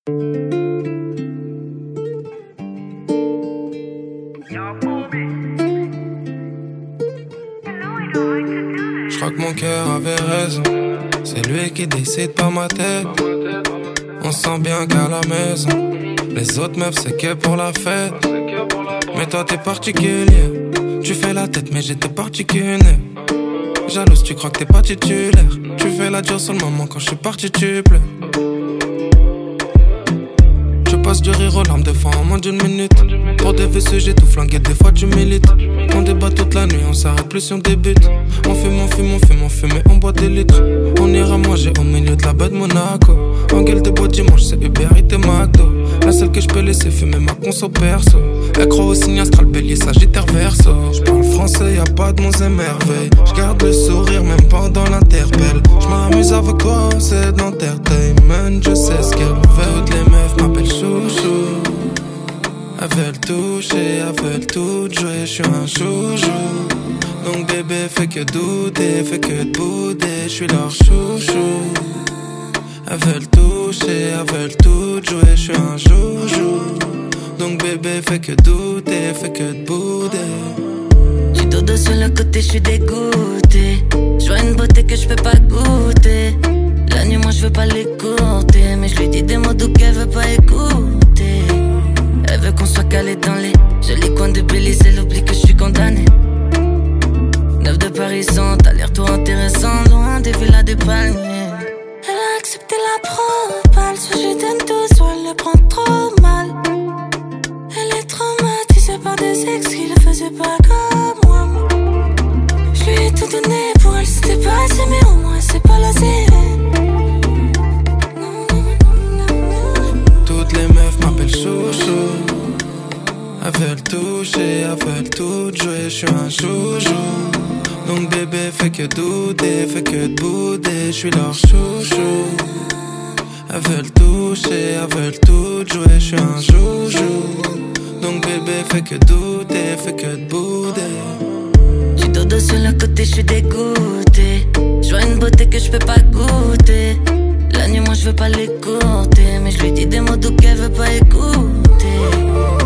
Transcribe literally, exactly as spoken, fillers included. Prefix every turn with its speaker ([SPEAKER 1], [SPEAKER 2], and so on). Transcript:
[SPEAKER 1] Je crois que mon cœur avait raison. C'est lui qui décide pas ma tête. On sent bien qu'à la maison, les autres meufs c'est que pour la fête. Mais toi t'es particulier. Tu fais la tête mais j'étais particulier. Jalouse tu crois que t'es pas titulaire. Tu fais la dure sur le moment quand je suis parti tu plais. Je passe du rire aux larmes des fois en moins d'une minute. Pour des V C j'ai tout flangué, des fois tu milites. On débat toute la nuit, on s'arrête plus si on débute. On fume, on fume, on fume, on fume et on boit des litres. On ira manger au milieu de la baie de Monaco. En gueule de bois dimanche, c'est Uber Eats et McDo. La seule que je peux laisser fumer ma conso perso. Elle croit au signe astral, bélier, sagittaire, verso. J'parle français, y'a pas de mots émerveillés. J'garde le sourire même pendant l'interpelle. J'm'amuse avec toi, c'est de l'entertainment. Je sais ce qu'elle veut, toutes les meufs m'appellent chouchou. Elles veulent toucher, elles veulent tout jouer, je suis un joujou. Donc bébé fait que douter, fait que te bouder, je suis leur chouchou. Elles veulent toucher, elles veulent tout jouer, je suis un joujou. Donc bébé fait que douter, fait que te bouder.
[SPEAKER 2] J'ai dodo sur le côté, je suis dégoûté. Je vois une beauté que je peux pas goûter. La nuit moi je veux pas l'écouter, mais je lui dis des mots doux qu'elle veut pas écouter. Elle veut qu'on soit calé dans les jolis coins de Belize. Elle oublie que je suis condamné. Neuf de Paris sont aller-retour intéressant, loin des villas des palmiers. Elle a accepté la propale, soit je donne tout, soit elle le prend trop mal. Elle est traumatisée par des ex qui le faisaient pas comme moi. Je lui ai tout donné, pour elle c'était pas assez, mais au moins c'est pas lassé.
[SPEAKER 1] Toutes les meufs m'appellent chouchou. Elles veulent toucher, elles veulent tout jouer, je suis un joujou. Donc bébé fait que douter, fait que te bouder, je suis leur chouchou. Elles veulent toucher, elles veulent tout jouer, je suis un joujou. Donc bébé fait que douter, fait que te bouder.
[SPEAKER 2] J'ai dodo sur le côté, je suis dégoûté. Je vois une beauté que je peux pas goûter. La nuit moi je veux pas l'écouter, mais je lui dis des mots doux qu'elle veut pas écouter.